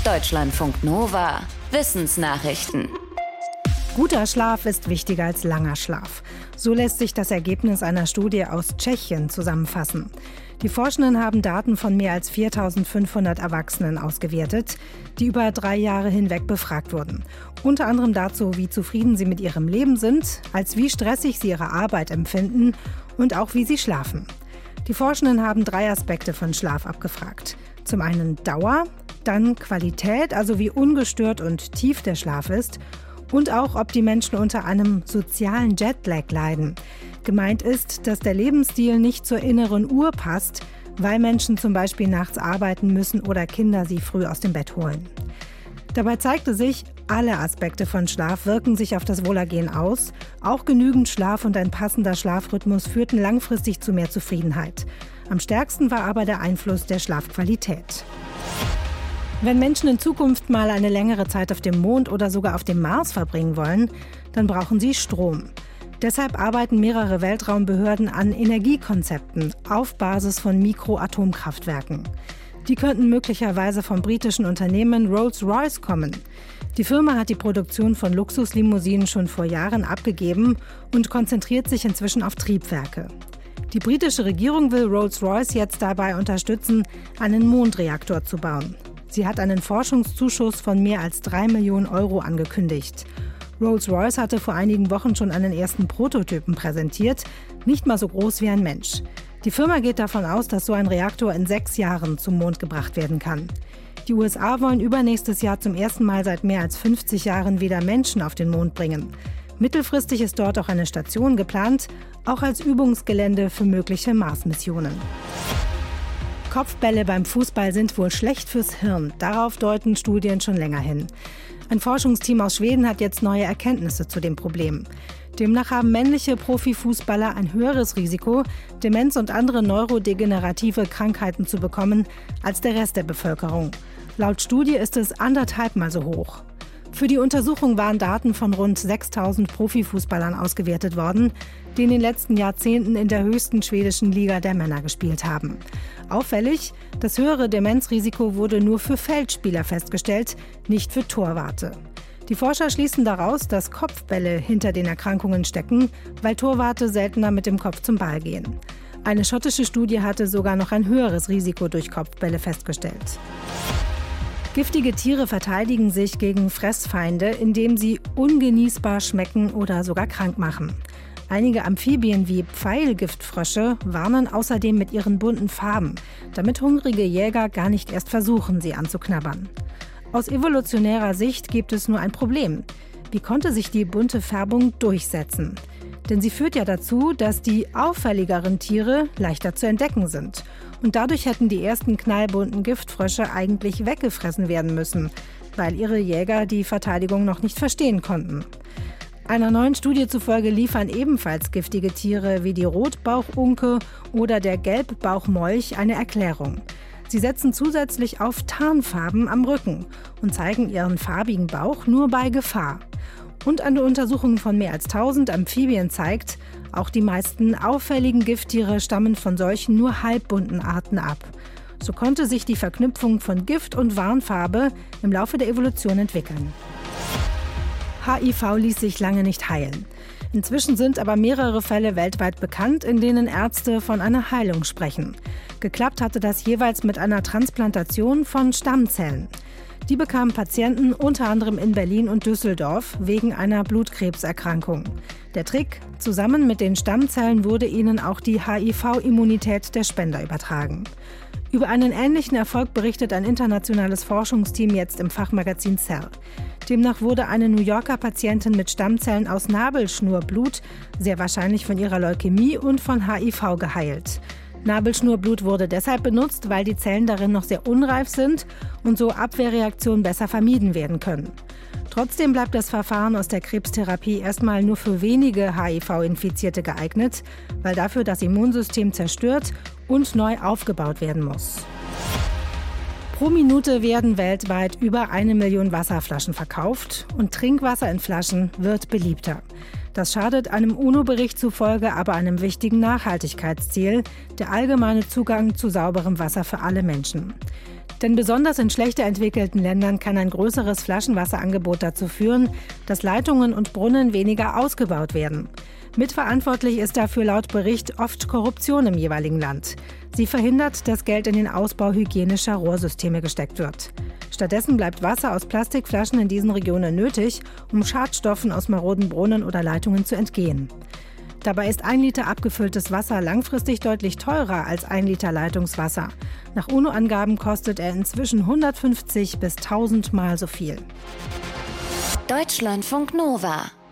Deutschlandfunk Nova. Wissensnachrichten. Guter Schlaf ist wichtiger als langer Schlaf. So lässt sich das Ergebnis einer Studie aus Tschechien zusammenfassen. Die Forschenden haben Daten von mehr als 4.500 Erwachsenen ausgewertet, die über 3 Jahre hinweg befragt wurden. Unter anderem dazu, wie zufrieden sie mit ihrem Leben sind, als wie stressig sie ihre Arbeit empfinden und auch wie sie schlafen. Die Forschenden haben 3 Aspekte von Schlaf abgefragt. Zum einen Dauer, dann Qualität, also wie ungestört und tief der Schlaf ist, und auch, ob die Menschen unter einem sozialen Jetlag leiden. Gemeint ist, dass der Lebensstil nicht zur inneren Uhr passt, weil Menschen zum Beispiel nachts arbeiten müssen oder Kinder sie früh aus dem Bett holen. Dabei zeigte sich, alle Aspekte von Schlaf wirken sich auf das Wohlergehen aus. Auch genügend Schlaf und ein passender Schlafrhythmus führten langfristig zu mehr Zufriedenheit. Am stärksten war aber der Einfluss der Schlafqualität. Wenn Menschen in Zukunft mal eine längere Zeit auf dem Mond oder sogar auf dem Mars verbringen wollen, dann brauchen sie Strom. Deshalb arbeiten mehrere Weltraumbehörden an Energiekonzepten auf Basis von Mikroatomkraftwerken. Die könnten möglicherweise vom britischen Unternehmen Rolls-Royce kommen. Die Firma hat die Produktion von Luxuslimousinen schon vor Jahren abgegeben und konzentriert sich inzwischen auf Triebwerke. Die britische Regierung will Rolls-Royce jetzt dabei unterstützen, einen Mondreaktor zu bauen. Sie hat einen Forschungszuschuss von mehr als 3 Millionen Euro angekündigt. Rolls-Royce hatte vor einigen Wochen schon einen ersten Prototypen präsentiert, nicht mal so groß wie ein Mensch. Die Firma geht davon aus, dass so ein Reaktor in 6 Jahren zum Mond gebracht werden kann. Die USA wollen übernächstes Jahr zum ersten Mal seit mehr als 50 Jahren wieder Menschen auf den Mond bringen. Mittelfristig ist dort auch eine Station geplant, auch als Übungsgelände für mögliche Mars-Missionen. Kopfbälle beim Fußball sind wohl schlecht fürs Hirn. Darauf deuten Studien schon länger hin. Ein Forschungsteam aus Schweden hat jetzt neue Erkenntnisse zu dem Problem. Demnach haben männliche Profifußballer ein höheres Risiko, Demenz und andere neurodegenerative Krankheiten zu bekommen, als der Rest der Bevölkerung. Laut Studie ist es 1,5-mal so hoch. Für die Untersuchung waren Daten von rund 6.000 Profifußballern ausgewertet worden, die in den letzten Jahrzehnten in der höchsten schwedischen Liga der Männer gespielt haben. Auffällig, das höhere Demenzrisiko wurde nur für Feldspieler festgestellt, nicht für Torwarte. Die Forscher schließen daraus, dass Kopfbälle hinter den Erkrankungen stecken, weil Torwarte seltener mit dem Kopf zum Ball gehen. Eine schottische Studie hatte sogar noch ein höheres Risiko durch Kopfbälle festgestellt. Giftige Tiere verteidigen sich gegen Fressfeinde, indem sie ungenießbar schmecken oder sogar krank machen. Einige Amphibien wie Pfeilgiftfrösche warnen außerdem mit ihren bunten Farben, damit hungrige Jäger gar nicht erst versuchen, sie anzuknabbern. Aus evolutionärer Sicht gibt es nur ein Problem. Wie konnte sich die bunte Färbung durchsetzen? Denn sie führt ja dazu, dass die auffälligeren Tiere leichter zu entdecken sind. Und dadurch hätten die ersten knallbunten Giftfrösche eigentlich weggefressen werden müssen, weil ihre Jäger die Verteidigung noch nicht verstehen konnten. Einer neuen Studie zufolge liefern ebenfalls giftige Tiere wie die Rotbauchunke oder der Gelbbauchmolch eine Erklärung. Sie setzen zusätzlich auf Tarnfarben am Rücken und zeigen ihren farbigen Bauch nur bei Gefahr. Und eine Untersuchung von mehr als 1000 Amphibien zeigt, auch die meisten auffälligen Gifttiere stammen von solchen nur halbbunten Arten ab. So konnte sich die Verknüpfung von Gift und Warnfarbe im Laufe der Evolution entwickeln. HIV ließ sich lange nicht heilen. Inzwischen sind aber mehrere Fälle weltweit bekannt, in denen Ärzte von einer Heilung sprechen. Geklappt hatte das jeweils mit einer Transplantation von Stammzellen. Die bekamen Patienten unter anderem in Berlin und Düsseldorf wegen einer Blutkrebserkrankung. Der Trick: Zusammen mit den Stammzellen wurde ihnen auch die HIV-Immunität der Spender übertragen. Über einen ähnlichen Erfolg berichtet ein internationales Forschungsteam jetzt im Fachmagazin Cell. Demnach wurde eine New Yorker Patientin mit Stammzellen aus Nabelschnurblut, sehr wahrscheinlich von ihrer Leukämie und von HIV, geheilt. Nabelschnurblut wurde deshalb benutzt, weil die Zellen darin noch sehr unreif sind und so Abwehrreaktionen besser vermieden werden können. Trotzdem bleibt das Verfahren aus der Krebstherapie erstmal nur für wenige HIV-Infizierte geeignet, weil dafür das Immunsystem zerstört und neu aufgebaut werden muss. Pro Minute werden weltweit über 1 Million Wasserflaschen verkauft und Trinkwasser in Flaschen wird beliebter. Das schadet einem UNO-Bericht zufolge aber einem wichtigen Nachhaltigkeitsziel, der allgemeine Zugang zu sauberem Wasser für alle Menschen. Denn besonders in schlechter entwickelten Ländern kann ein größeres Flaschenwasserangebot dazu führen, dass Leitungen und Brunnen weniger ausgebaut werden. Mitverantwortlich ist dafür laut Bericht oft Korruption im jeweiligen Land. Sie verhindert, dass Geld in den Ausbau hygienischer Rohrsysteme gesteckt wird. Stattdessen bleibt Wasser aus Plastikflaschen in diesen Regionen nötig, um Schadstoffen aus maroden Brunnen oder Leitungen zu entgehen. Dabei ist 1 Liter abgefülltes Wasser langfristig deutlich teurer als 1 Liter Leitungswasser. Nach UNO-Angaben kostet er inzwischen 150 bis 1000 Mal so viel. Deutschlandfunk Nova